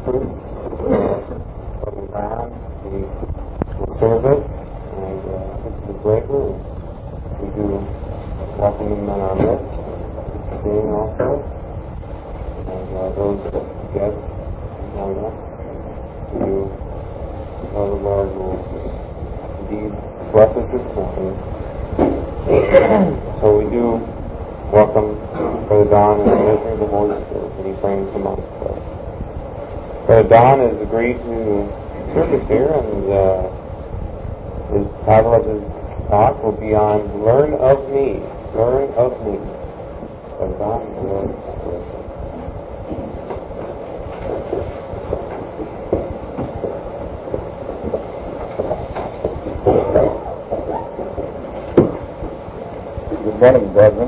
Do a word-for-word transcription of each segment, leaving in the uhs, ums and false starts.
fruits from the ground, the, the service, and uh, it's his labor. We do welcome him in our midst, seeing also, and uh, those guests join us. We do know the Lord will indeed bless us this morning. So we do welcome Brother Don and the ministry of the Holy Spirit that he brings amongst us. Brother Don has agreed to service here, and uh, his title of his talk will be on Learn of Me. Learn of Me. Brother Don, Lord. Good morning, brethren.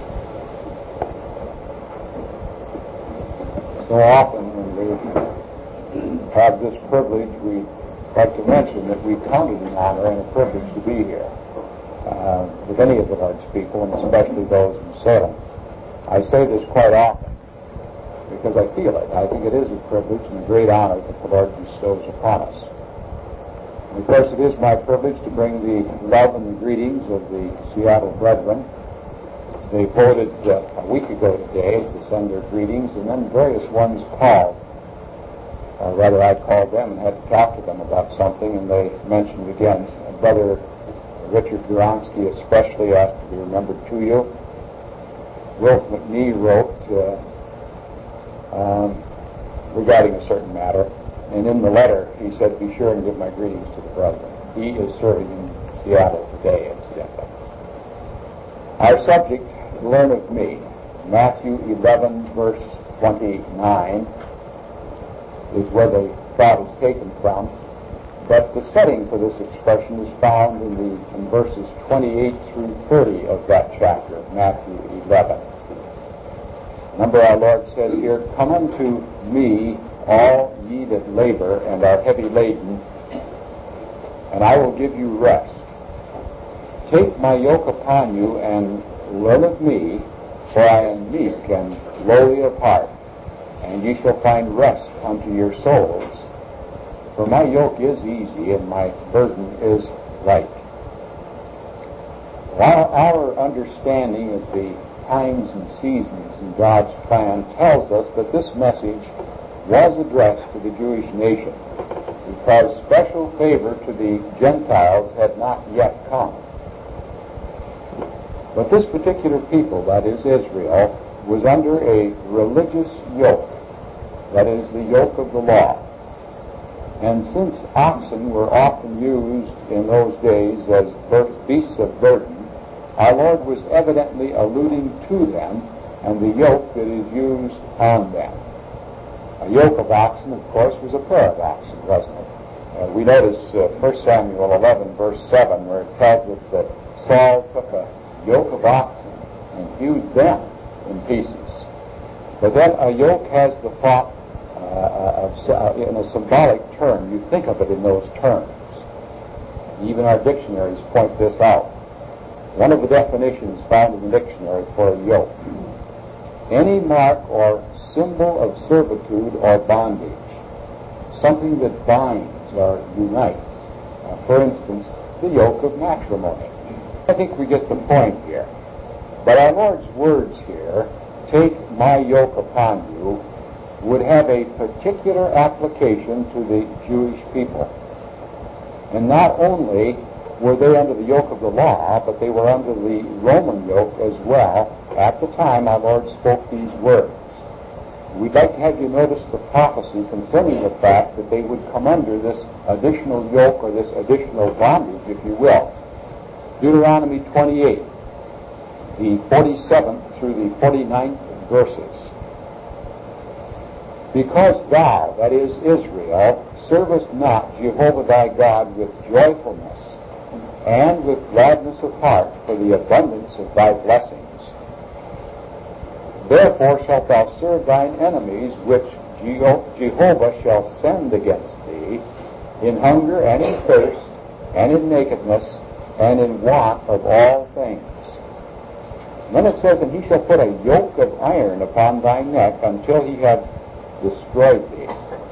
So often when we have this privilege, we like to mention that we count it an honor and a privilege to be here uh, with any of the Lord's people, and especially those in Salem. I say this quite often because I feel it. I think it is a privilege and a great honor that the Lord bestows upon us. And of course, it is my privilege to bring the love and the greetings of the Seattle brethren. They voted uh, a week ago today to send their greetings, and then various ones called. Or rather, I called them and had to talk to them about something, and they mentioned again. Brother Richard Duronsky especially asked to be remembered to you. Wilf McNee wrote uh, um, regarding a certain matter, and in the letter he said, be sure and give my greetings to the brethren. He is serving in Seattle today, incidentally. Our subject, Learn of Me, Matthew eleven, verse twenty-nine, is where the thought is taken from. But the setting for this expression is found in, the, in verses twenty-eight through thirty of that chapter, Matthew eleven. Remember, our Lord says here, come unto me, all ye that labor and are heavy laden, and I will give you rest. Take my yoke upon you and learn of me, for I am meek and lowly of heart, and ye shall find rest unto your souls. For my yoke is easy and my burden is light. While our understanding of the times and seasons in God's plan tells us that this message was addressed to the Jewish nation, because special favor to the Gentiles had not yet come. But this particular people, that is Israel, was under a religious yoke, that is the yoke of the law. And since oxen were often used in those days as beasts of burden, our Lord was evidently alluding to them and the yoke that is used on them. A yoke of oxen, of course, was a pair of oxen, wasn't it? Uh, we notice uh, First Samuel eleven, verse seven, where it tells us that Saul took a yoke of oxen and hewed them in pieces. But then a yoke has the thought uh, of, uh, in a symbolic term. You think of it in those terms. Even our dictionaries point this out. One of the definitions found in the dictionary for a yoke: any mark or symbol of servitude or bondage, something that binds or unites. Uh, for instance, the yoke of matrimony. I think we get the point here. But our Lord's words here, take my yoke upon you, would have a particular application to the Jewish people. And not only were they under the yoke of the law, but they were under the Roman yoke as well at the time our Lord spoke these words. We'd like to have you notice the prophecy concerning the fact that they would come under this additional yoke or this additional bondage, if you will. Deuteronomy twenty-eight, the forty-seventh through the forty-ninth verses. Because thou, that is Israel, servest not Jehovah thy God with joyfulness and with gladness of heart for the abundance of thy blessings, therefore shalt thou serve thine enemies, which Jehovah shall send against thee, in hunger and in thirst and in nakedness and in want of all things. And then it says, and he shall put a yoke of iron upon thy neck until he have destroyed thee.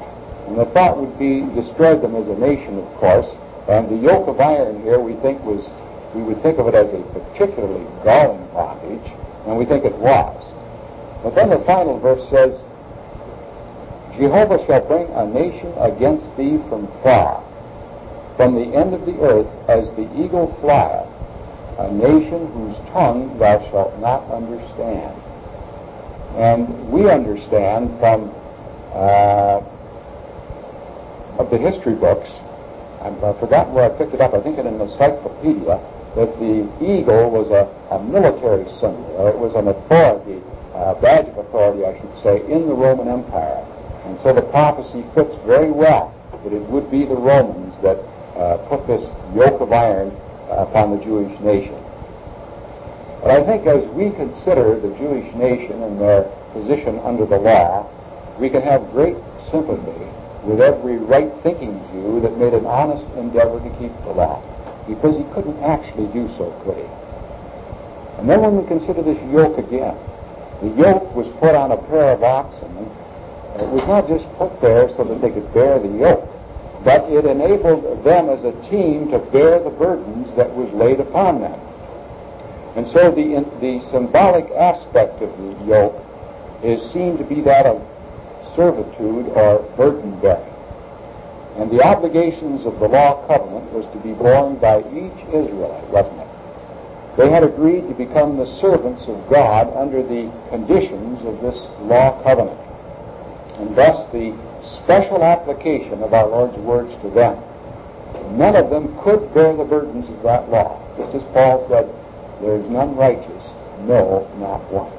And the thought would be destroy them as a nation, of course. And the yoke of iron here, we think was, we would think of it as a particularly galling bondage, and we think it was. But then the final verse says, Jehovah shall bring a nation against thee from far, from the end of the earth, as the eagle flieth, a nation whose tongue thou shalt not understand. And we understand from uh, of the history books, I've uh, forgotten where I picked it up, I think in an encyclopedia, that the eagle was a, a military symbol, or it was an authority, a badge of authority, I should say, in the Roman Empire. And so the prophecy fits very well that it would be the Romans that uh, put this yoke of iron uh, upon the Jewish nation. But I think as we consider the Jewish nation and their position under the law, we can have great sympathy with every right-thinking Jew that made an honest endeavor to keep the law, because he couldn't actually do so, could he? And then when we consider this yoke again, the yoke was put on a pair of oxen. It was not just put there so that they could bear the yoke, but it enabled them as a team to bear the burdens that was laid upon them. And so the, the symbolic aspect of the yoke is seen to be that of servitude or burden bearing. And the obligations of the law covenant was to be borne by each Israelite, wasn't it? They had agreed to become the servants of God under the conditions of this law covenant. And thus the special application of our Lord's words to them. None of them could bear the burdens of that law. Just as Paul said, there is none righteous, no, not one.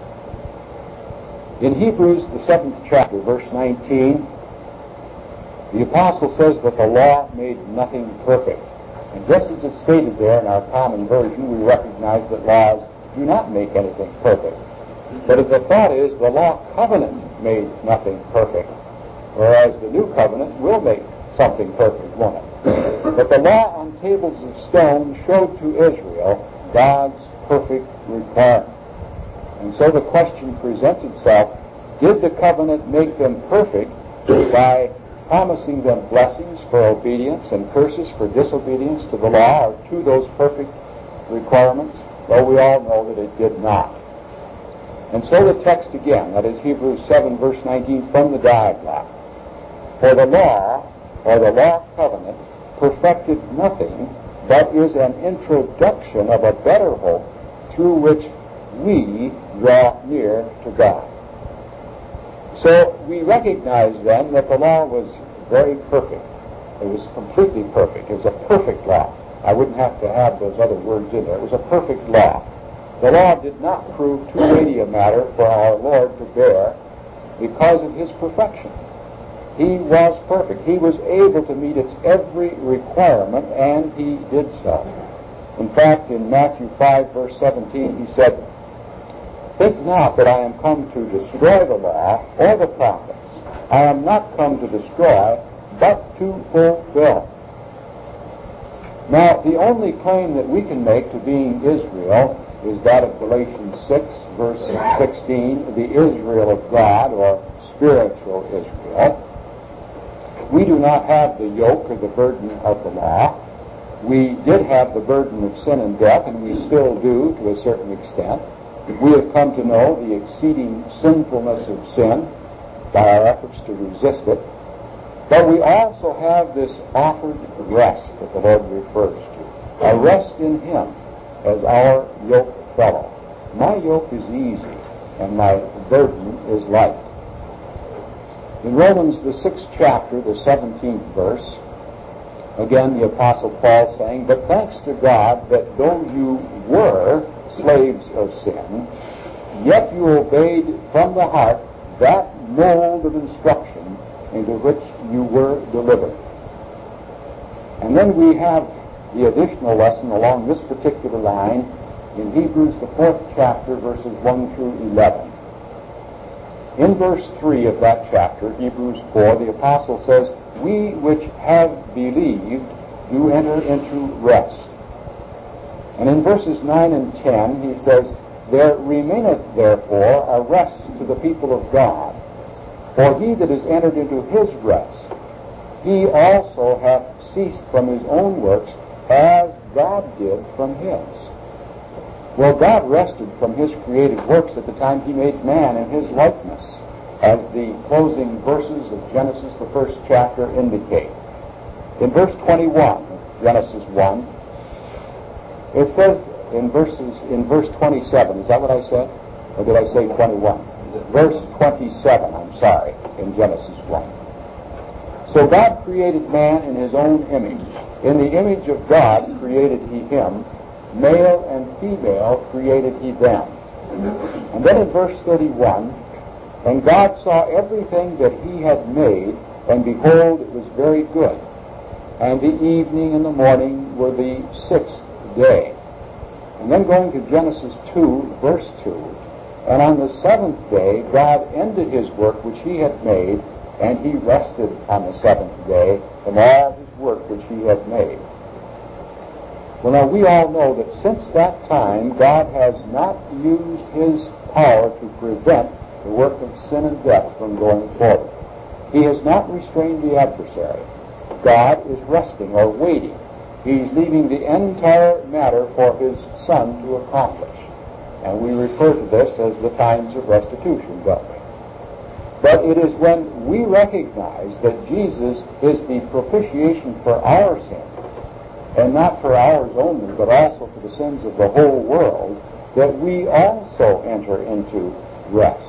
In Hebrews, the seventh chapter, verse nineteen, the apostle says that the law made nothing perfect. And just as it's stated there in our common version, we recognize that laws do not make anything perfect. But the thought is the law covenant made nothing perfect, whereas the new covenant will make something perfect, won't it? But the law on tables of stone showed to Israel God's perfect requirement. And so the question presents itself, did the covenant make them perfect by promising them blessings for obedience and curses for disobedience to the law or to those perfect requirements? Though we all know that it did not. And so the text again, that is Hebrews seven, verse nineteen, from the diagram. For the law, or the law covenant, perfected nothing, but is an introduction of a better hope through which we draw near to God. So we recognize then that the law was very perfect. It was completely perfect. It was a perfect law. I wouldn't have to have those other words in there. It was a perfect law. The law did not prove too weighty a matter for our Lord to bear because of his perfection. He was perfect. He was able to meet its every requirement, and he did so. In fact, in Matthew five, verse seventeen, he said, think not that I am come to destroy the law or the prophets. I am not come to destroy, but to fulfill. Now, the only claim that we can make to being Israel is that of Galatians six, verse sixteen, the Israel of God, or spiritual Israel. We do not have the yoke or the burden of the law. We did have the burden of sin and death, and we still do to a certain extent. We have come to know the exceeding sinfulness of sin by our efforts to resist it. But we also have this offered rest that the Lord refers to, a rest in Him as our yoke fellow. My yoke is easy, and my burden is light. In Romans, the sixth chapter, the seventeenth verse, again the Apostle Paul saying, but thanks to God that though you were slaves of sin, yet you obeyed from the heart that mold of instruction into which you were delivered. And then we have the additional lesson along this particular line in Hebrews, the fourth chapter, verses one through eleven. In verse three of that chapter, Hebrews four, the Apostle says, we which have believed do enter into rest. And in verses nine and ten, he says, there remaineth therefore a rest to the people of God. For he that is entered into his rest, he also hath ceased from his own works, as God did from his. Well, God rested from his created works at the time he made man in his likeness, as the closing verses of Genesis, the first chapter, indicate. In verse twenty-one, Genesis one, it says in verses in verse twenty-seven, is that what I said? Or did I say twenty-one? Verse twenty-seven, I'm sorry, in Genesis one. So God created man in his own image. In the image of God created he him. Male and female created he them. And then in verse thirty-one, and God saw everything that he had made, and behold, it was very good. And the evening and the morning were the sixth day. And then going to Genesis two, verse two, and on the seventh day God ended his work which he had made, and he rested on the seventh day from all his work which he had made. Well, now we all know that since that time God has not used his power to prevent the work of sin and death from going forward. He has not restrained the adversary. God is resting or waiting. He's leaving the entire matter for his Son to accomplish. And we refer to this as the times of restitution, don't we? But it is when we recognize that Jesus is the propitiation for our sins, and not for ours only, but also for the sins of the whole world, that we also enter into rest.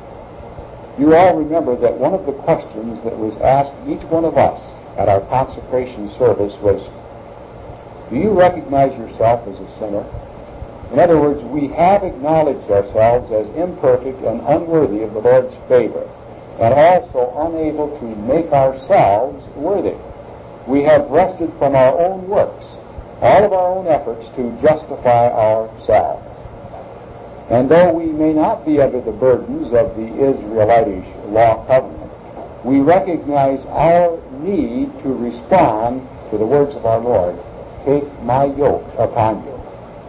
You all remember that one of the questions that was asked each one of us at our consecration service was, do you recognize yourself as a sinner? In other words, we have acknowledged ourselves as imperfect and unworthy of the Lord's favor, and also unable to make ourselves worthy. We have rested from our own works, all of our own efforts to justify ourselves. And though we may not be under the burdens of the Israelitish law covenant, we recognize our need to respond to the words of our Lord, take my yoke upon you.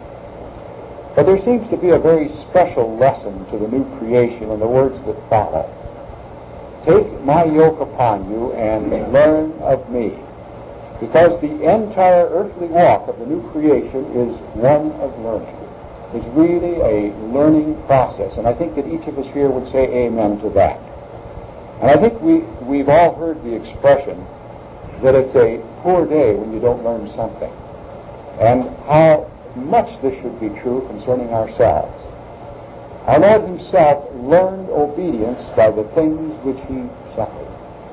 But there seems to be a very special lesson to the new creation in the words that follow. Take my yoke upon you and learn of me. Because the entire earthly walk of the new creation is one of learning. It's really a learning process, and I think that each of us here would say amen to that. And I think we, we've all heard the expression that it's a poor day when you don't learn something, and how much this should be true concerning ourselves. Our Lord himself learned obedience by the things which he suffered.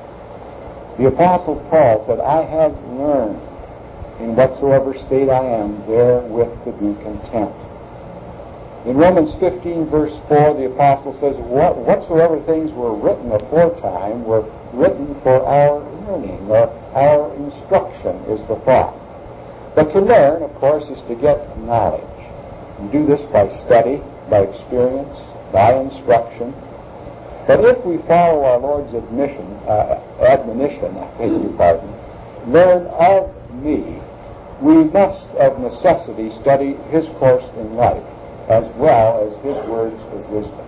The Apostle Paul said, I have learned in whatsoever state I am therewith to be content. In Romans fifteen, verse four, the Apostle says, what, whatsoever things were written aforetime were written for our learning, or our instruction is the thought. But to learn, of course, is to get knowledge. You do this by study, by experience, by instruction. But if we follow our Lord's admission, uh, admonition, I beg your pardon, learn of me, we must of necessity study his course in life, as well as his words of wisdom.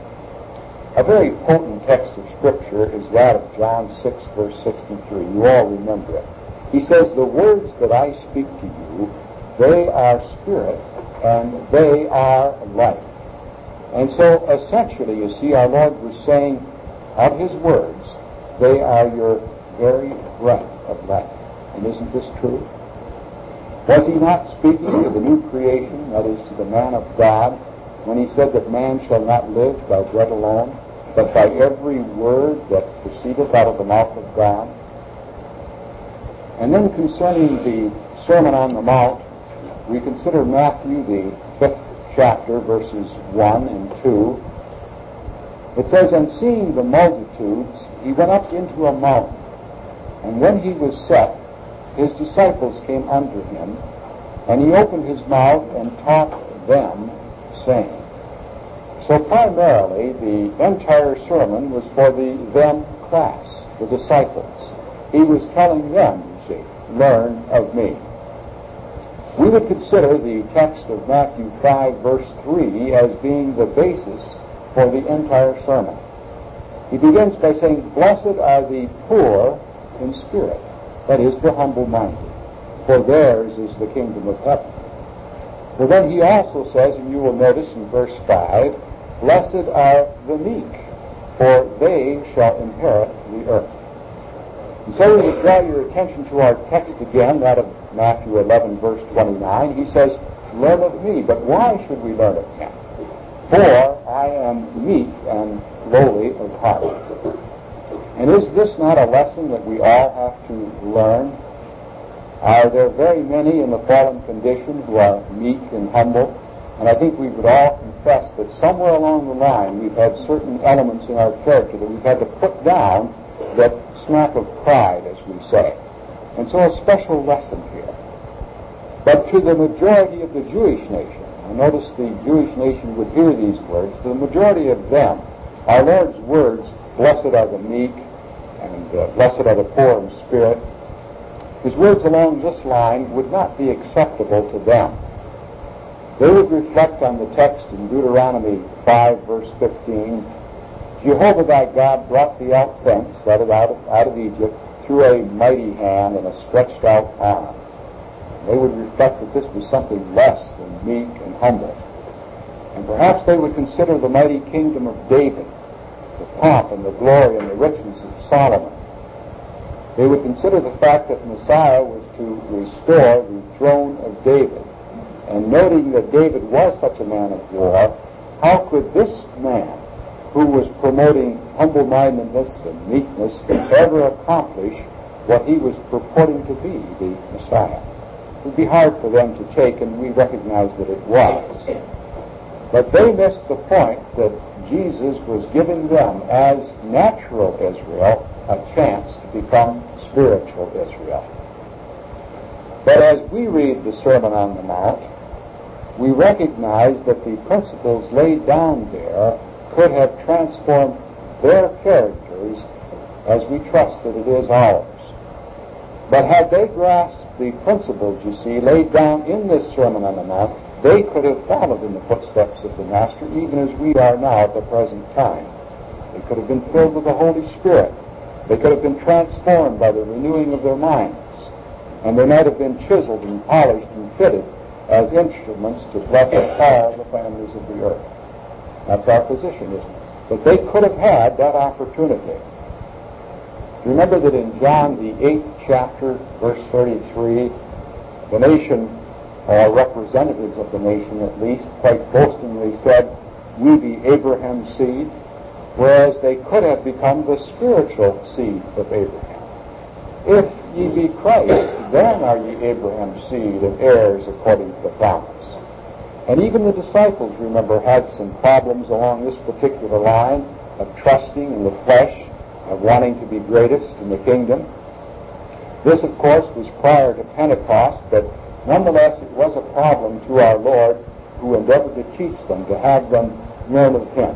A very potent text of Scripture is that of John six, verse sixty-three. You all remember it. He says, the words that I speak to you, they are spirit, and they are life. And so, essentially, you see, our Lord was saying of his words, they are your very breath of life. And isn't this true? Was he not speaking to the new creation, that is, to the man of God, when he said that man shall not live by bread alone, but by every word that proceedeth out of the mouth of God? And then concerning the Sermon on the Mount, we consider Matthew, the fifth chapter, verses one and two. It says, and seeing the multitudes, he went up into a mountain, and when he was set, his disciples came unto him, and he opened his mouth and taught them, saying. So primarily, the entire sermon was for the them class, the disciples. He was telling them, you see, learn of me. We would consider the text of Matthew five, verse three, as being the basis for the entire sermon. He begins by saying, "Blessed are the poor in spirit," that is, the humble-minded, "for theirs is the kingdom of heaven." But then he also says, and you will notice in verse five, "Blessed are the meek, for they shall inherit the earth." And so we would draw your attention to our text again, that of Matthew eleven, verse twenty-nine. He says, "Learn of me." But why should we learn of him? "For I am meek and lowly of heart." And is this not a lesson that we all have to learn? Are there very many in the fallen condition who are meek and humble? And I think we would all confess that somewhere along the line we've had certain elements in our character that we've had to put down that smack of pride, as we say. And so a special lesson here. But to the majority of the Jewish nation, and notice the Jewish nation would hear these words, to the majority of them, our Lord's words, "Blessed are the meek," and uh, "Blessed are the poor in spirit," his words along this line would not be acceptable to them. They would reflect on the text in Deuteronomy five, verse fifteen, "Jehovah thy God brought thee out thence," that is, out of, out of Egypt, "through a mighty hand and a stretched out arm." They would reflect that this was something less than meek and humble. And perhaps they would consider the mighty kingdom of David, the pomp and the glory and the richness of Solomon. They would consider the fact that Messiah was to restore the throne of David. And noting that David was such a man of war, how could this man, who was promoting humble-mindedness and meekness, ever accomplish what he was purporting to be, the Messiah? It would be hard for them to take, and we recognize that it was. But they missed the point that Jesus was giving them, as natural Israel, a chance to become spiritual Israel. But as we read the Sermon on the Mount, we recognize that the principles laid down there could have transformed their characters as we trust that it is ours. But had they grasped the principles, you see, laid down in this Sermon on the Mount, they could have followed in the footsteps of the Master, even as we are now at the present time. They could have been filled with the Holy Spirit. They could have been transformed by the renewing of their minds. And they might have been chiseled and polished and fitted as instruments to bless all the families of the earth. That's our position, isn't it? But they could have had that opportunity. Remember that in John, the eighth chapter, verse thirty-three, the nation, or representatives of the nation at least, quite boastingly said, "We be Abraham's seed," whereas they could have become the spiritual seed of Abraham. "If ye be Christ, then are ye Abraham's seed and heirs according to the promise." And even the disciples, remember, had some problems along this particular line of trusting in the flesh, of wanting to be greatest in the kingdom. This, of course, was prior to Pentecost, but nonetheless it was a problem to our Lord, who endeavored to teach them, to have them learn of him.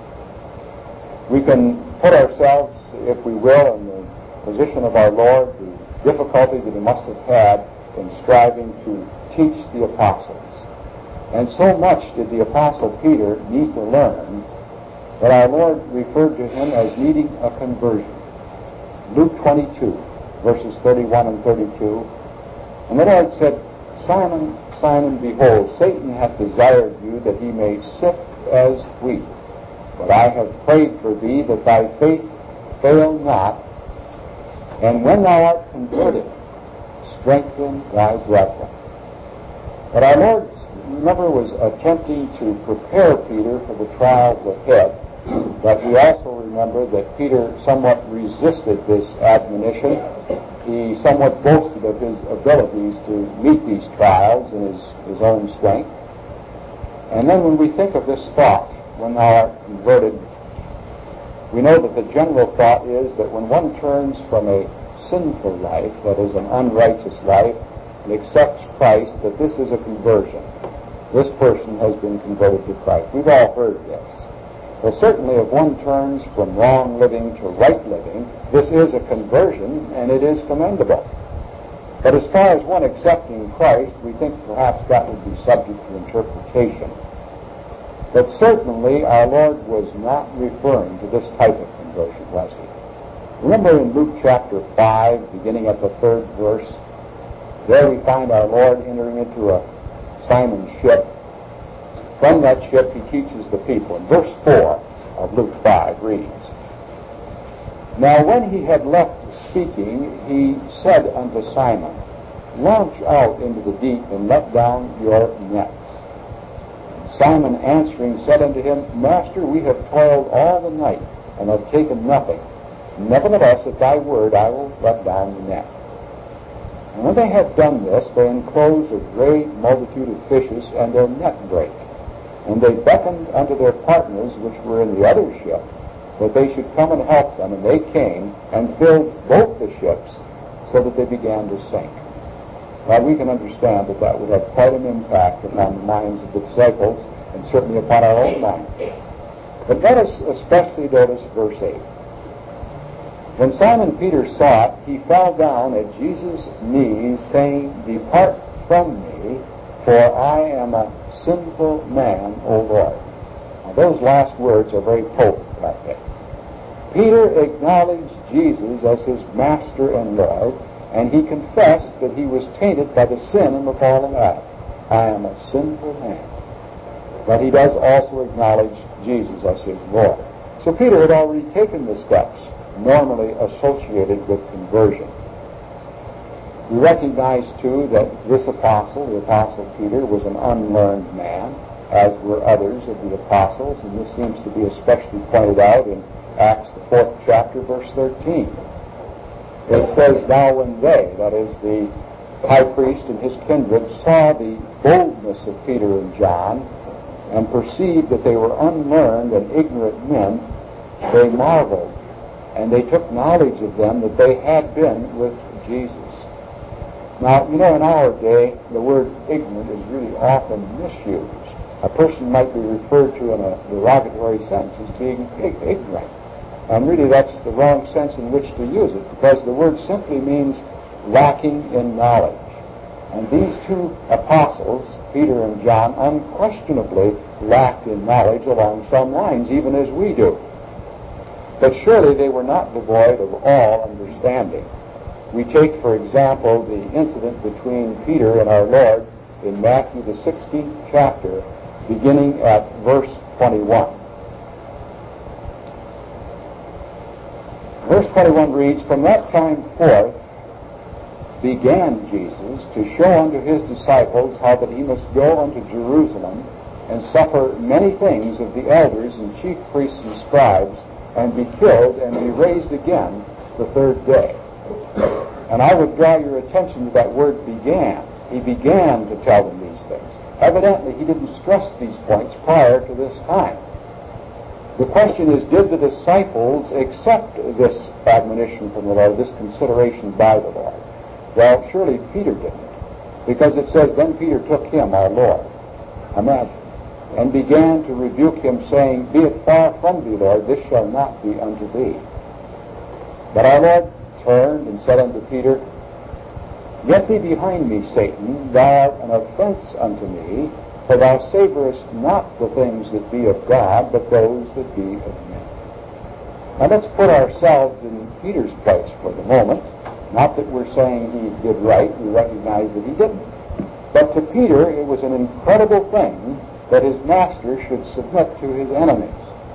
We can put ourselves, if we will, in the position of our Lord, the difficulty that he must have had in striving to teach the apostles. And so much did the apostle Peter need to learn that our Lord referred to him as needing a conversion. Luke twenty-two, verses thirty-one and thirty-two. And the Lord said, "Simon, Simon, behold, Satan hath desired you that he may sift as wheat. But I have prayed for thee that thy faith fail not. And when thou art converted, strengthen thy brethren." But our Lord, remember, was attempting to prepare Peter for the trials ahead. But we also remember that Peter somewhat resisted this admonition. He somewhat boasted of his abilities to meet these trials in his, his own strength. And then when we think of this thought, "when thou art converted," we know that the general thought is that when one turns from a sinful life, that is an unrighteous life, and accepts Christ, that this is a conversion. This person has been converted to Christ. We've all heard this. Well, certainly if one turns from wrong living to right living, this is a conversion, and it is commendable. But as far as one accepting Christ, we think perhaps that would be subject to interpretation. But certainly our Lord was not referring to this type of conversion. controversial, was he? Remember in Luke chapter five, beginning at the third verse, there we find our Lord entering into a Simon's ship. From that ship he teaches the people. And verse four of Luke five reads, "Now when he had left speaking, he said unto Simon, Launch out into the deep and let down your nets. Simon answering said unto him, Master, we have toiled all the night and have taken nothing. Nevertheless, at thy word I will let down the net. And when they had done this, they enclosed a great multitude of fishes, and their net brake. And they beckoned unto their partners which were in the other ship, that they should come and help them. And they came and filled both the ships, so that they began to sink." Now we can understand that that would have quite an impact upon the minds of the disciples, and certainly upon our own minds. But let us especially notice verse eight. "When Simon Peter saw it, he fell down at Jesus' knees, saying, Depart from me, for I am a sinful man, O Lord." Now those last words are very potent, aren't they? Peter acknowledged Jesus as his Master and Lord, and he confessed that he was tainted by the sin and the fall of Adam. I am a sinful man. But he does also acknowledge Jesus as his Lord. So Peter had already taken the steps normally associated with conversion. We recognize, too, that this apostle, the Apostle Peter, was an unlearned man, as were others of the apostles, and this seems to be especially pointed out in Acts, the fourth chapter, verse thirteen. It says, "Now when they," that is, the high priest and his kindred, "saw the boldness of Peter and John, and perceived that they were unlearned and ignorant men, they marveled, and they took knowledge of them that they had been with Jesus." Now, you know, in our day, the word ignorant is really often misused. A person might be referred to in a derogatory sense as being ignorant. And really that's the wrong sense in which to use it, because the word simply means lacking in knowledge. And these two apostles, Peter and John, unquestionably lacked in knowledge along some lines, even as we do. But surely they were not devoid of all understanding. We take, for example, the incident between Peter and our Lord in Matthew, the sixteenth chapter, beginning at verse twenty-one. Verse twenty-one reads, "From that time forth began Jesus to show unto his disciples how that he must go unto Jerusalem and suffer many things of the elders and chief priests and scribes, and be killed and be raised again the third day." And I would draw your attention to that word "began." He began to tell them these things. Evidently, he didn't stress these points prior to this time. The question is, did the disciples accept this admonition from the Lord, this consideration by the Lord? Well, surely Peter didn't, because it says, "Then Peter took him, our Lord," imagine, "and began to rebuke him, saying, Be it far from thee, Lord, this shall not be unto thee. But our Lord turned and said unto Peter, Get thee behind me, Satan, thou art an offense unto me, for thou savorest not the things that be of God, but those that be of men." Now let's put ourselves in Peter's place for the moment. Not that we're saying he did right, we recognize that he didn't. But to Peter, it was an incredible thing that his master should submit to his enemies.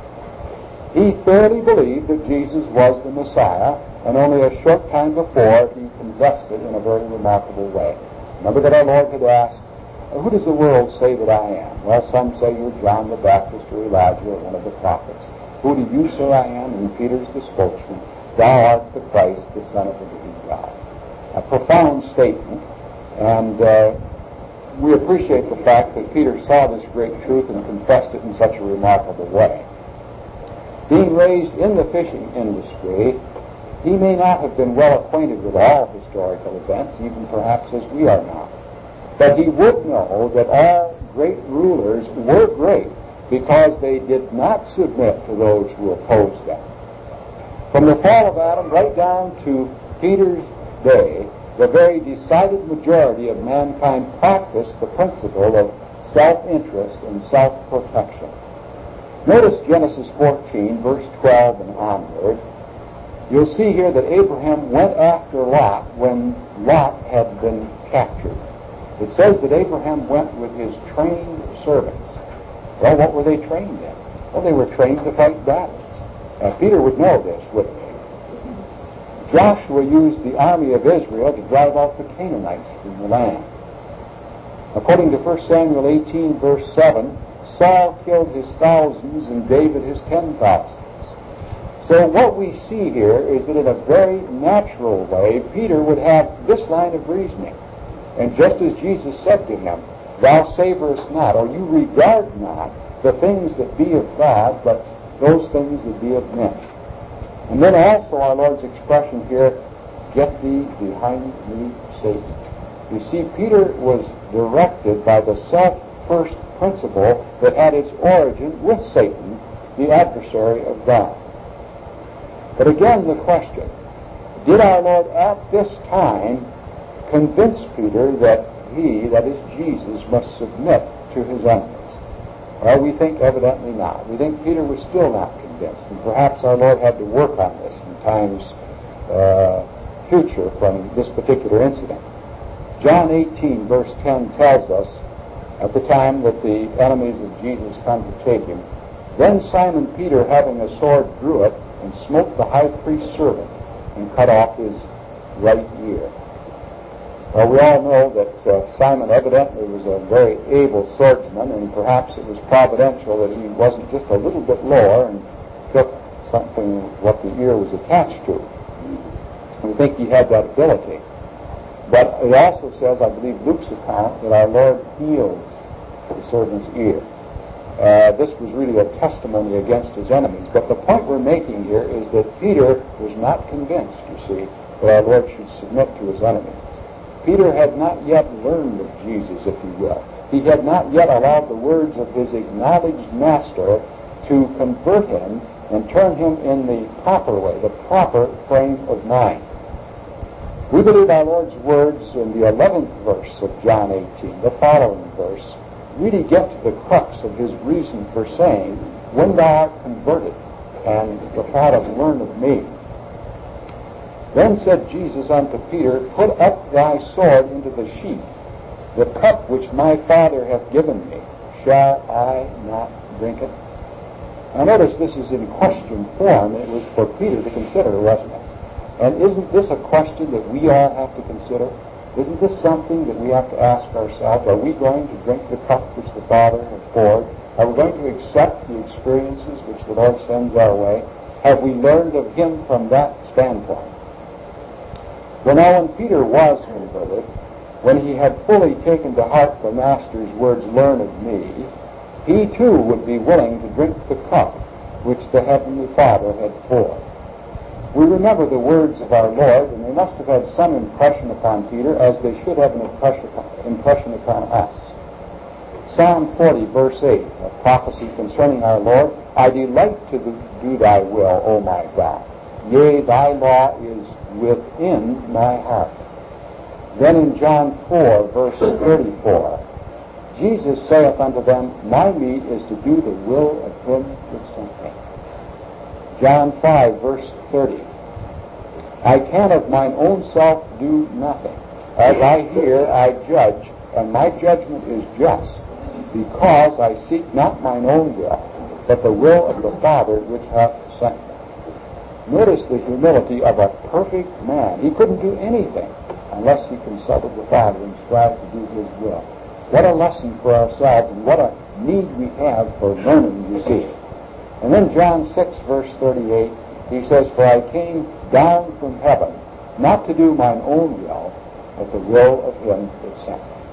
He thoroughly believed that Jesus was the Messiah, and only a short time before he confessed it in a very remarkable way. Remember that our Lord had asked, "Who does the world say that I am?" "Well, some say you're John the Baptist or Elijah or one of the prophets." "Who do you say I am?" And Peter's the spokesman. "Thou art the Christ, the Son of the living God." A profound statement, and uh, we appreciate the fact that Peter saw this great truth and confessed it in such a remarkable way. Being raised in the fishing industry, he may not have been well acquainted with all historical events, even perhaps as we are now. But he would know that all great rulers were great because they did not submit to those who opposed them. From the fall of Adam right down to Peter's day, the very decided majority of mankind practiced the principle of self-interest and self-protection. Notice Genesis fourteen, verse twelve and onward. You'll see here that Abraham went after Lot when Lot had been captured. It says that Abraham went with his trained servants. Well, what were they trained in? Well, they were trained to fight battles. Now, Peter would know this, wouldn't he? Joshua used the army of Israel to drive out the Canaanites from the land. According to First Samuel eighteen, verse seven, Saul killed his thousands and David his ten thousands. So what we see here is that in a very natural way, Peter would have this line of reasoning. And just as Jesus said to him, thou savorest not, or you regard not, the things that be of God, but those things that be of men. And then also our Lord's expression here, get thee behind me, Satan. You see, Peter was directed by the self-first principle that had its origin with Satan, the adversary of God. But again, the question, did our Lord at this time convince Peter that he, that is Jesus, must submit to his enemies? Well, we think evidently not. We think Peter was still not convinced, and perhaps our Lord had to work on this in times uh, future from this particular incident. John eighteen, verse ten tells us, at the time that the enemies of Jesus come to take him, then Simon Peter, having a sword, drew it, and smote the high priest's servant, and cut off his right ear. Well, we all know that uh, Simon evidently was a very able swordsman, and perhaps it was providential that he wasn't just a little bit lower and took something what the ear was attached to. We think he had that ability. But it also says, I believe Luke's account, that our Lord healed the servant's ear. Uh, this was really a testimony against his enemies. But the point we're making here is that Peter was not convinced, you see, that our Lord should submit to his enemies. Peter had not yet learned of Jesus, if you will. He had not yet allowed the words of his acknowledged master to convert him and turn him in the proper way, the proper frame of mind. We believe our Lord's words in the eleventh verse of John eighteen, the following verse, really get to the crux of his reason for saying, when thou art converted, and the thought of learn of me. Then said Jesus unto Peter, put up thy sword into the sheath. The cup which my Father hath given me, shall I not drink it? Now notice this is in question form. It was for Peter to consider, wasn't it? And isn't this a question that we all have to consider? Isn't this something that we have to ask ourselves? Are we going to drink the cup which the Father has poured? Are we going to accept the experiences which the Lord sends our way? Have we learned of Him from that standpoint? Well, now when Peter was converted, when he had fully taken to heart the Master's words, learn of me, he too would be willing to drink the cup which the Heavenly Father had poured. We remember the words of our Lord, and they must have had some impression upon Peter, as they should have an impression, impression upon us. Psalm forty, verse eight, a prophecy concerning our Lord, I delight to do thy will, O my God. Yea, thy law is within my heart. Then in John four, verse thirty-four, Jesus saith unto them, my meat is to do the will of him that sent me. John five, verse thirty, I can of mine own self do nothing. As I hear, I judge, and my judgment is just, because I seek not mine own will, but the will of the Father which hath sent me. Notice the humility of a perfect man. He couldn't do anything unless he consulted the Father and strived to do his will. What a lesson for ourselves, and what a need we have for learning, you see. And then John six, verse thirty-eight, he says, for I came down from heaven, not to do mine own will, but the will of him that sent me.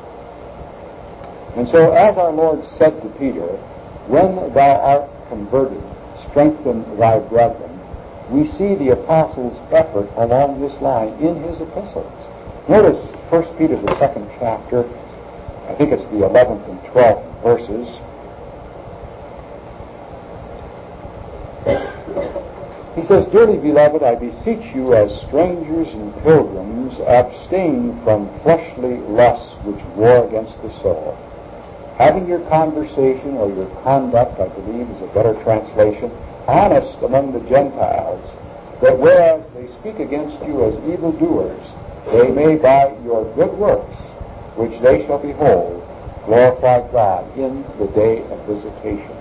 And so, as our Lord said to Peter, when thou art converted, strengthen thy brethren, we see the apostle's effort along this line in his epistles. Notice First Peter, the second chapter, I think it's the eleventh and twelfth verses. He says, dearly beloved, I beseech you as strangers and pilgrims, abstain from fleshly lusts which war against the soul, having your conversation or your conduct, I believe is a better translation, honest among the Gentiles, that whereas they speak against you as evildoers, they may by your good works, which they shall behold, glorify God in the day of visitation.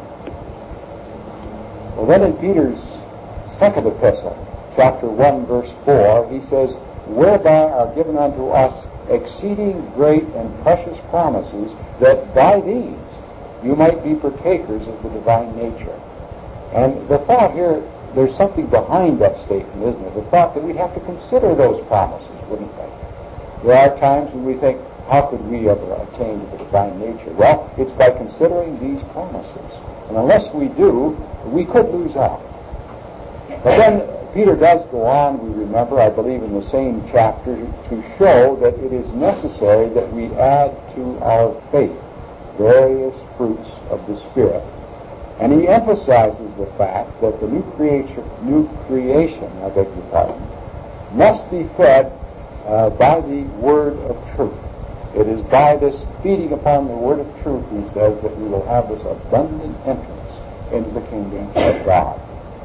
Well, then in Peter's second epistle, chapter one, verse four, he says, whereby are given unto us exceeding great and precious promises, that by these you might be partakers of the divine nature. And the thought here, there's something behind that statement, isn't it? The thought that we have to consider those promises, wouldn't we? There are times when we think, how could we ever attain to the divine nature? Well, it's by considering these promises. And unless we do, we could lose out. But then Peter does go on, we remember, I believe in the same chapter, to show that it is necessary that we add to our faith various fruits of the Spirit. And he emphasizes the fact that the new creation, new creation, I beg your pardon, must be fed uh, by the word of truth. It is by this feeding upon the word of truth, he says, that we will have this abundant entrance into the kingdom of God.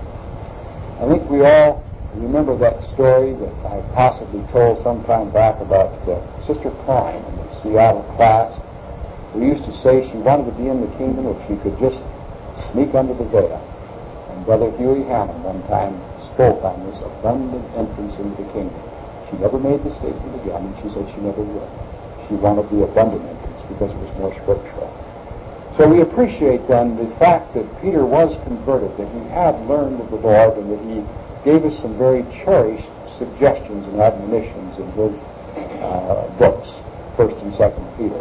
I think we all remember that story that I possibly told some time back about uh, Sister Klein in the Seattle class. We used to say she wanted to be in the kingdom if she could just sneak under the veil. And Brother Huey Hammond one time spoke on this abundant entrance into the kingdom. She never made the statement again, and she said she never would. She wanted the abundant entrance because it was more scriptural. So we appreciate then the fact that Peter was converted, that he had learned of the Lord, and that he gave us some very cherished suggestions and admonitions in his uh, books, First and Second Peter.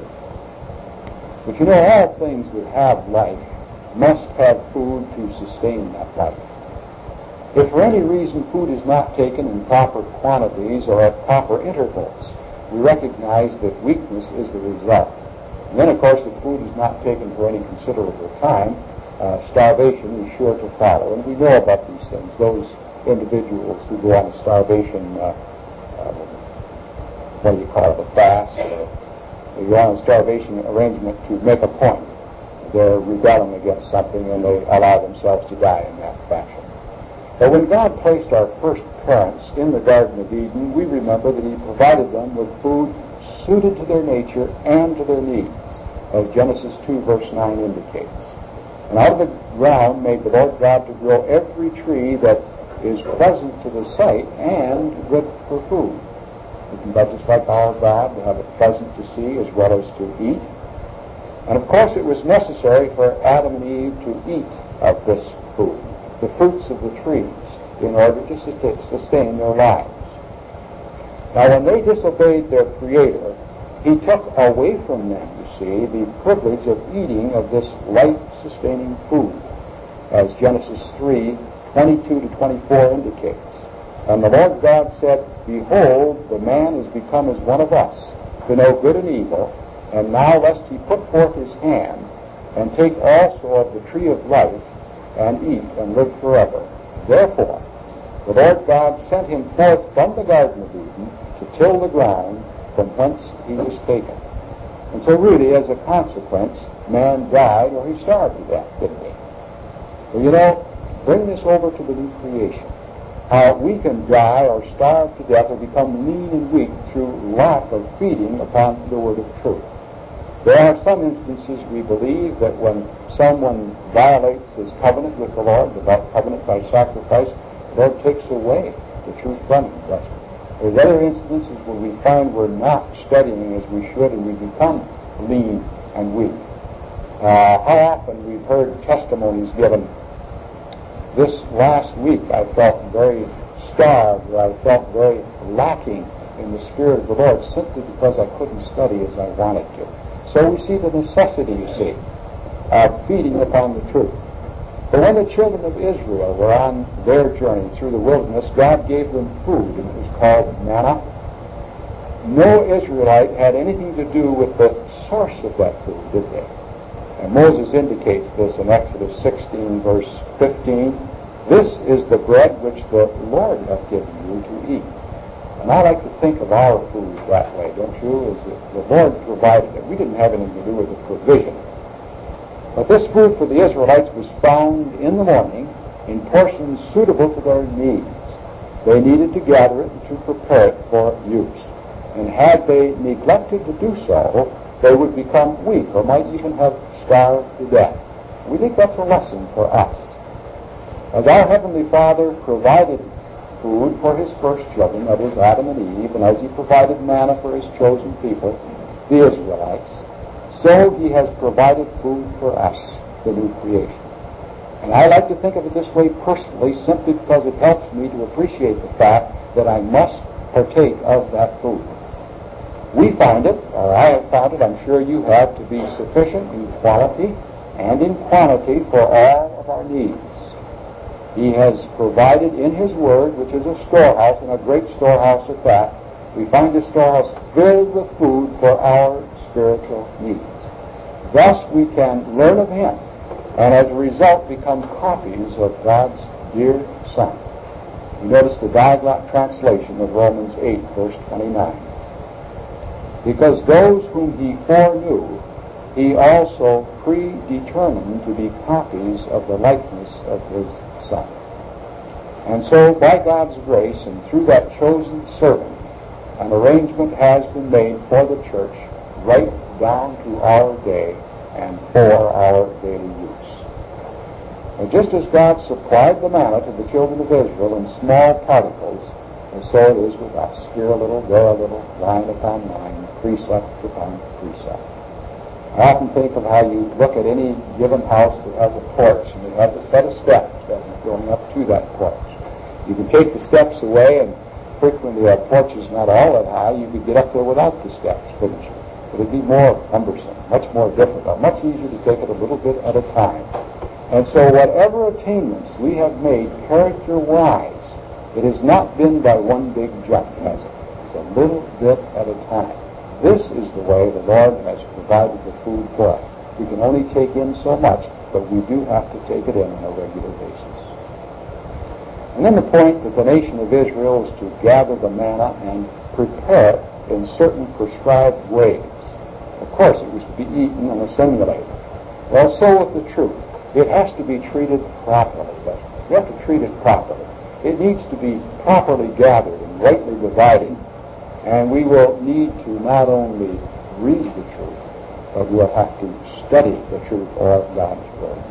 But you know, all things that have life must have food to sustain that life. If for any reason food is not taken in proper quantities or at proper intervals, we recognize that weakness is the result. And then, of course, if food is not taken for any considerable time, uh, starvation is sure to follow. And we know about these things. Those individuals who go on a starvation, uh, uh, what do you call it, a fast, or they go on a starvation arrangement to make a point. They're rebelling against something and they allow themselves to die in that fashion. But when God placed our first parents in the Garden of Eden, we remember that he provided them with food suited to their nature and to their needs, as Genesis two verse nine indicates. And out of the ground made the Lord God to grow every tree that is pleasant to the sight and good for food. Isn't that just like our God, to have it pleasant to see as well as to eat? And of course it was necessary for Adam and Eve to eat of this food, the fruits of the trees, in order to sustain their lives. Now, when they disobeyed their Creator, he took away from them, you see, the privilege of eating of this life-sustaining food, as Genesis three, twenty-two to twenty-four indicates. And the Lord God said, behold, the man is become as one of us, to know good and evil, and now lest he put forth his hand, and take also of the tree of life, and eat and live forever. Therefore, the Lord God sent him forth from the Garden of Eden to till the ground from whence he was taken. And so really, as a consequence, man died or he starved to death, didn't he? Well, you know, bring this over to the new creation. How we can die or starve to death or become lean and weak through lack of feeding upon the word of truth. There are some instances, we believe, that when someone violates his covenant with the Lord, the covenant by sacrifice, the Lord takes away the truth from him. But there's other instances where we find we're not studying as we should and we become lean and weak. Uh, how often we've heard testimonies given. This last week I felt very starved, or I felt very lacking in the Spirit of the Lord simply because I couldn't study as I wanted to. So we see the necessity, you see, of feeding upon the truth. But when the children of Israel were on their journey through the wilderness, God gave them food, and it was called manna. No Israelite had anything to do with the source of that food, did they? And Moses indicates this in Exodus sixteen, verse fifteen. This is the bread which the Lord hath given you to eat. And I like to think of our food that way, don't you? As the Lord provided it. We didn't have anything to do with the provision. But this food for the Israelites was found in the morning in portions suitable to their needs. They needed to gather it and to prepare it for use. And had they neglected to do so, they would become weak or might even have starved to death. We think that's a lesson for us. As our Heavenly Father provided food for His first children, that is Adam and Eve, and as He provided manna for His chosen people, the Israelites, so He has provided food for us, the new creation. And I like to think of it this way personally, simply because it helps me to appreciate the fact that I must partake of that food. We find it, or I have found it, I'm sure you have, to be sufficient in quality and in quantity for all of our needs. He has provided in His Word, which is a storehouse, and a great storehouse at that. We find this storehouse filled with food for our spiritual needs. Thus we can learn of Him, and as a result become copies of God's dear Son. You notice the Diaglott translation of Romans eight, verse twenty-nine. Because those whom He foreknew, He also predetermined to be copies of the likeness of His Son. And so, by God's grace and through that chosen servant, an arrangement has been made for the church right down to our day and for our daily use. And just as God supplied the manna to the children of Israel in small particles, and so it is with us, here a little, there a little, line upon line, precept upon precept. I often think of how you look at any given house that has a porch, and it has a set of steps that are going up to that porch. You can take the steps away, and frequently our porch is not all that high. You could get up there without the steps, couldn't you? But it'd be more cumbersome, much more difficult, much easier to take it a little bit at a time. And so whatever attainments we have made character-wise, it has not been by one big jump, has it? It's a little bit at a time. This is the way the Lord has provided the food for us. We can only take in so much, but we do have to take it in on a regular basis. And then the point that the nation of Israel is to gather the manna and prepare it in certain prescribed ways. Of course, it was to be eaten and assimilated. Well, so with the truth. It has to be treated properly, doesn't it? You have to treat it properly. It needs to be properly gathered and rightly divided, and we will need to not only read the truth, but we'll have to study the truth of God's Word.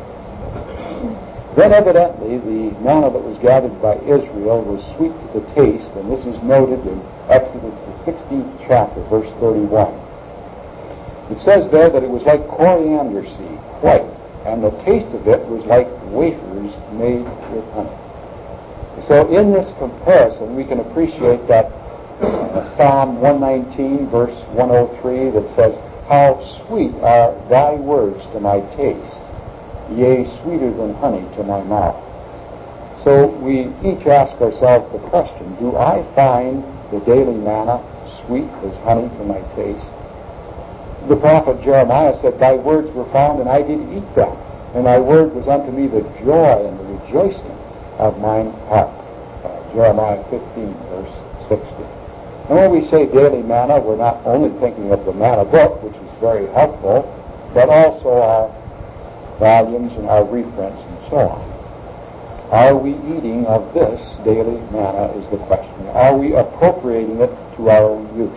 Then evidently the manna that was gathered by Israel was sweet to the taste, and this is noted in Exodus the sixteenth chapter, verse thirty-one. It says there that it was like coriander seed, white, and the taste of it was like wafers made with honey. So in this comparison, we can appreciate that uh, Psalm one nineteen, verse one oh three, that says, "How sweet are thy words to my taste, yea, sweeter than honey to my mouth." So we each ask ourselves the question, do I find the daily manna sweet as honey to my taste? The prophet Jeremiah said, "Thy words were found, and I did eat them, and thy word was unto me the joy and the rejoicing of mine heart." Uh, Jeremiah fifteen, verse sixty. And when we say daily manna, we're not only thinking of the manna book, which is very helpful, but also our volumes and our reprints and so on. Are we eating of this daily manna is the question. Are we appropriating it to our own use?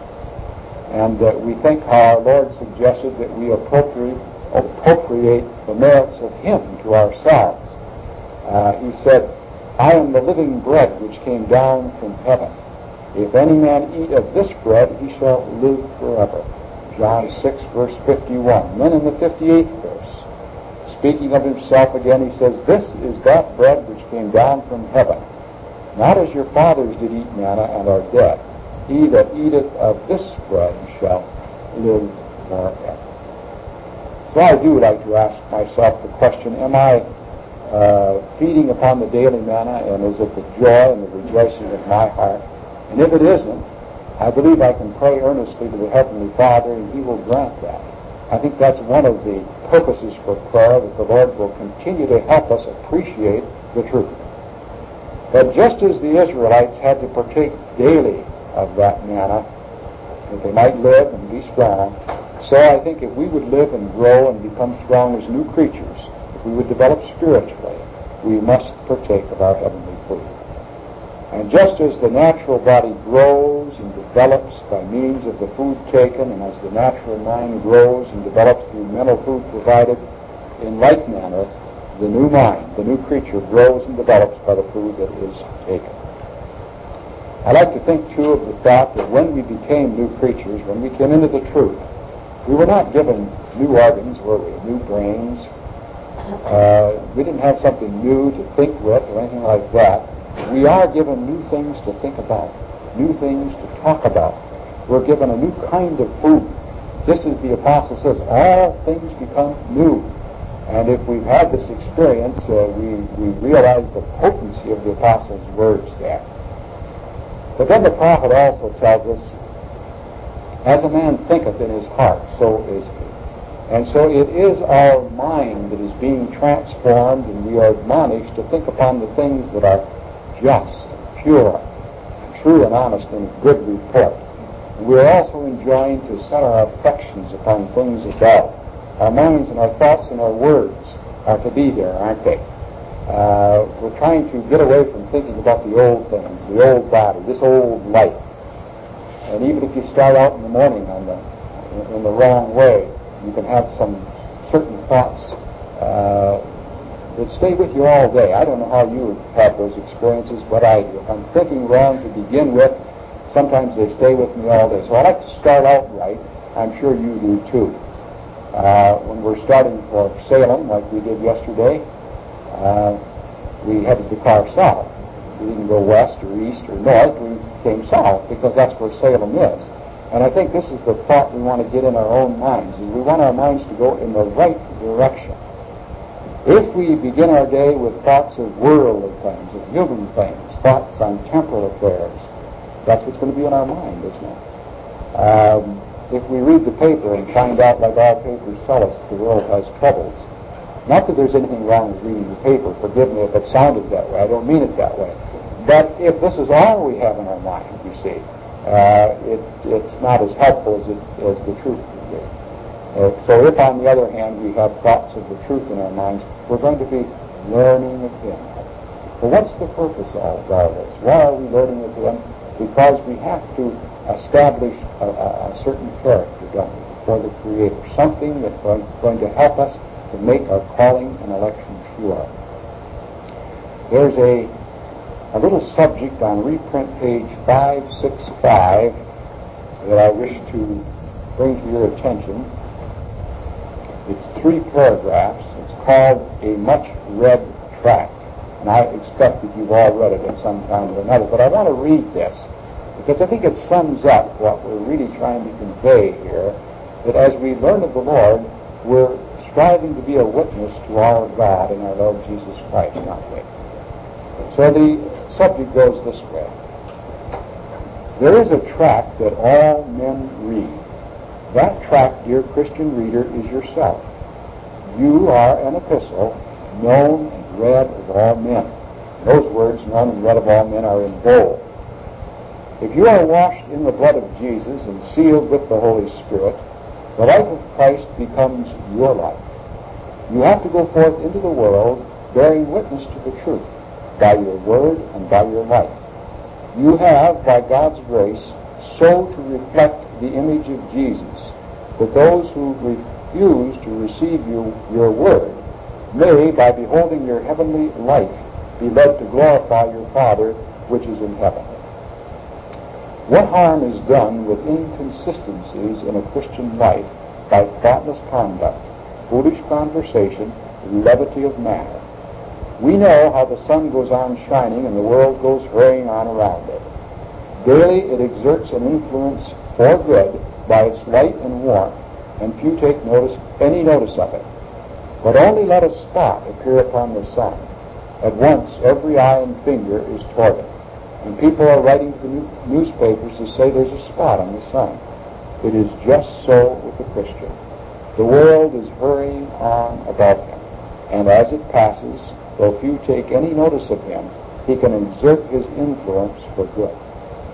And uh, we think how our Lord suggested that we appropriate, appropriate the merits of Him to ourselves. Uh, he said, "I am the living bread which came down from heaven. If any man eat of this bread, he shall live forever." John six, verse fifty-one. Then in the fifty-eighth verse, speaking of Himself again, He says, "This is that bread which came down from heaven, not as your fathers did eat manna and are dead. He that eateth of this bread shall live forever." So I do like to ask myself the question, am I uh, feeding upon the daily manna, and is it the joy and the rejoicing of my heart? And if it isn't, I believe I can pray earnestly to the Heavenly Father, and He will grant that. I think that's one of the purposes for prayer, that the Lord will continue to help us appreciate the truth. But just as the Israelites had to partake daily of that manna, that they might live and be strong, So I think if we would live and grow and become strong as new creatures, if we would develop spiritually, we must partake of our heavenly food. And just as the natural body grows and develops by means of the food taken, and as the natural mind grows and develops through mental food provided, in like manner, the new mind, the new creature, grows and develops by the food that is taken. I like to think, too, of the thought that when we became new creatures, when we came into the truth, we were not given new organs, were we? New brains. Uh, we didn't have something new to think with or anything like that. We are given new things to think about, new things to talk about. We're given a new kind of food. Just as the apostle says, all things become new. And if we've had this experience, uh, we, we realize the potency of the apostle's words there. But then the prophet also tells us, as a man thinketh in his heart, so is he. And so it is our mind that is being transformed, and we are admonished to think upon the things that are just, pure, true and honest, and of good report. And we are also enjoined to set our affections upon things above. Our minds and our thoughts and our words are to be there, aren't they? Uh, we're trying to get away from thinking about the old things, the old body, this old life. And even if you start out in the morning on the, in the wrong way, you can have some certain thoughts uh, that stay with you all day. I don't know how you have those experiences, but I do. If I'm thinking wrong to begin with, sometimes they stay with me all day. So I like to start out right. I'm sure you do too. Uh, when we're starting for Salem, like we did yesterday, uh, we headed the car south. We didn't go west or east or north. We came south because that's where Salem is. And I think this is the thought we want to get in our own minds, is we want our minds to go in the right direction. If we begin our day with thoughts of worldly things, of human things, thoughts on temporal affairs, that's what's going to be in our mind, isn't it? Um, if we read the paper and find out, like all papers tell us, the world has troubles, not that there's anything wrong with reading the paper, forgive me if it sounded that way, I don't mean it that way. But if this is all we have in our mind, you see, uh, it, it's not as helpful as, it, as the truth would be. Uh, so if, on the other hand, we have thoughts of the truth in our minds, we're going to be learning of Him. Well, what's the purpose of all this? Why are we learning of Him? Because we have to establish a, a, a certain character, don't we, for the Creator, something that's going, going to help us to make our calling and election sure. There's a a little subject on reprint page five sixty-five that I wish to bring to your attention. It's three paragraphs. It's called A Much Read Tract. And I expect that you've all read it at some time or another. But I want to read this because I think it sums up what we're really trying to convey here, that as we learn of the Lord, we're striving to be a witness to our God and our Lord Jesus Christ, aren't we? So the subject goes this way. There is a tract that all men read. That tract, dear Christian reader, is yourself. You are an epistle known and read of all men. Those words, known and read of all men, are in bold. If you are washed in the blood of Jesus and sealed with the Holy Spirit, the life of Christ becomes your life. You have to go forth into the world bearing witness to the truth by your word and by your life. You have, by God's grace, so to reflect the image of Jesus that those who refuse to receive you, your word may, by beholding your heavenly life, be led to glorify your Father which is in heaven. What harm is done with inconsistencies in a Christian life by thoughtless conduct, foolish conversation, levity of manner? We know how the sun goes on shining and the world goes hurrying on around it. Daily it exerts an influence for good by its light and warmth, and few take notice, any notice of it. But only let a spot appear upon the sun. At once every eye and finger is toward it, and people are writing to the new newspapers to say there's a spot on the sun. It is just so with the Christian. The world is hurrying on about him, and as it passes, though few take any notice of him, he can exert his influence for good.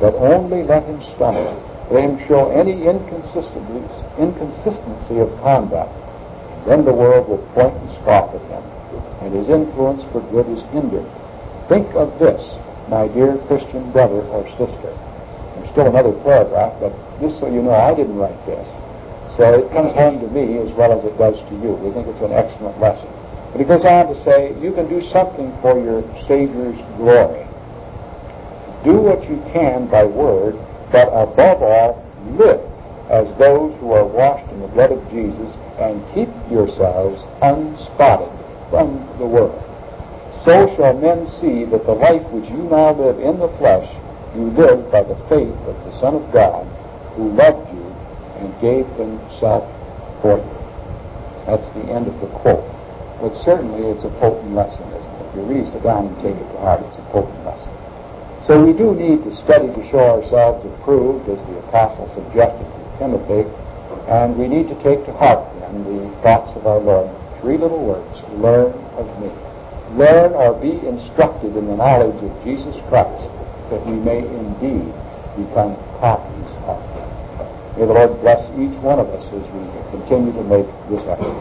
but only let him stumble, let him show any inconsistency, inconsistency of conduct, then the world will point and scoff at him, and his influence for good is hindered. Think of this, my dear Christian brother or sister. There's still another paragraph, but just so you know, I didn't write this. So it comes home to me as well as it does to you. We think it's an excellent lesson. But he goes on to say, you can do something for your Savior's glory. Do what you can by word, but above all, live as those who are washed in the blood of Jesus, and keep yourselves unspotted from the world. So shall men see that the life which you now live in the flesh, you live by the faith of the Son of God, who loved you and gave himself for you. That's the end of the quote. But certainly it's a potent lesson, isn't it? If you really sit down and take it to heart, it's a potent lesson. So we do need to study to show ourselves approved, as the Apostle suggested to Timothy, and we need to take to heart then the thoughts of our Lord. Three little words: learn of me. Learn or be instructed in the knowledge of Jesus Christ, that we may indeed become copies of him. May the Lord bless each one of us as we continue to make this effort.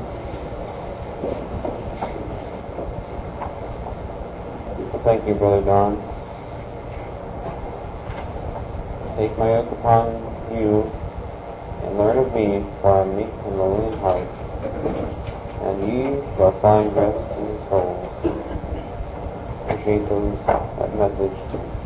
Thank you, Brother Don. Take my yoke upon you and learn of me, for I am meek and lowly in heart, and ye shall find rest in your souls. Appreciate those, that message.